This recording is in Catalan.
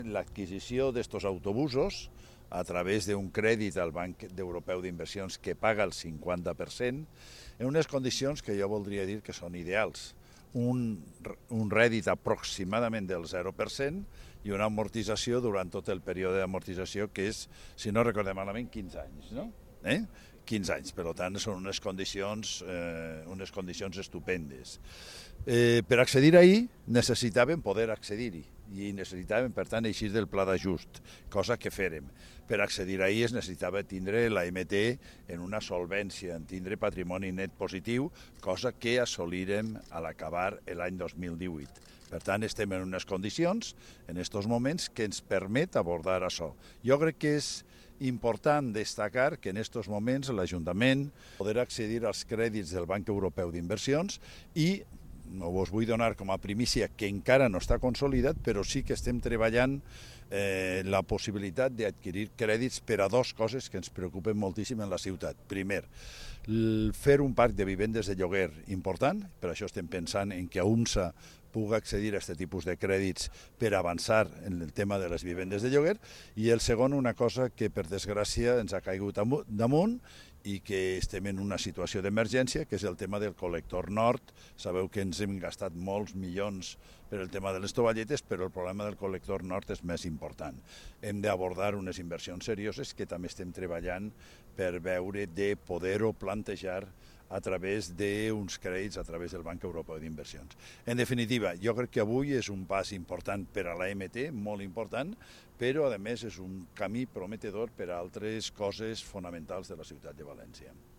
L'adquisició d'estos autobusos a través d'un crèdit al Banc Europeu d'Inversions que paga el 50%, en unes condicions que jo voldria dir que són ideals. Un rèdit aproximadament del 0% i una amortització durant tot el període d'amortització que és, si no recordem malament, 15 anys, no? 15 anys, per tant són unes condicions estupendes. Per accedir ahí necessitaven poder accedir-hi i necessitaven, per tant, eixir del pla d'ajust, cosa que fèrem. Per accedir ahí es necessitava tindre l'AMT en una solvència, en tindre patrimoni net positiu, cosa que assolirem a l'acabar l'any 2018. Per tant, estem en unes condicions, en aquests moments, que ens permet abordar això. Jo crec que és important destacar que en aquests moments l'Ajuntament poder accedir als crèdits del Banc Europeu d'Inversions i us vull donar com a primícia que encara no està consolidat, però sí que estem treballant la possibilitat d'adquirir crèdits per a dues coses que ens preocupen moltíssim en la ciutat. Primer, fer un parc de vivendes de lloguer important, per això estem pensant en que a UMSA pugui accedir a aquest tipus de crèdits per avançar en el tema de les vivendes de lloguer, i el segon, una cosa que per desgràcia ens ha caigut damunt i que estem en una situació d'emergència, que és el tema del col·lector nord. Sabeu que ens hem gastat molts milions per el tema de les tovalletes, però el problema del col·lector nord és més important. Hem d'abordar unes inversions serioses que també estem treballant per veure de poder-ho plantejar a través d'uns crèdits a través del Banc Europeu d'Inversions. En definitiva, jo crec que avui és un pas important per a l'AMT, molt important, però a més és un camí prometedor per a altres coses fonamentals de la ciutat de València.